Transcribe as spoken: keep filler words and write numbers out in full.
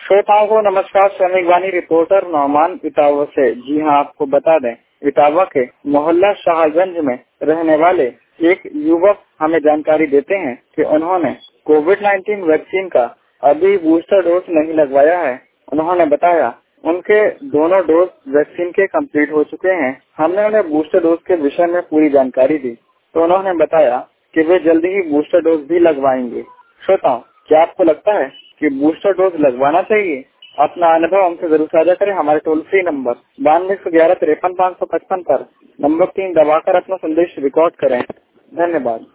श्रोताओं को नमस्कार। श्रमिक वाणी रिपोर्टर नौमान इटावा से। जी हाँ, आपको बता दें, इटावा के मोहल्ला शाहगंज में रहने वाले एक युवक हमें जानकारी देते हैं कि उन्होंने कोविड नाइन्टीन वैक्सीन का अभी बूस्टर डोज नहीं लगवाया है। उन्होंने बताया उनके दोनों डोज वैक्सीन के कंप्लीट हो चुके हैं। हमने उन्हें बूस्टर डोज के विषय में पूरी जानकारी दी तो उन्होंने बताया कि वे जल्दी ही बूस्टर डोज भी लगवाएंगे। श्रोताओं, क्या आपको लगता है कि बूस्टर डोज लगवाना चाहिए? अपना अनुभव हमसे जरूर साझा करें। हमारे टोल फ्री नंबर बानवे सौ ग्यारह तिरपन पाँच सौ पचपन पर नंबर तीन दबाकर अपना संदेश रिकॉर्ड करें। धन्यवाद।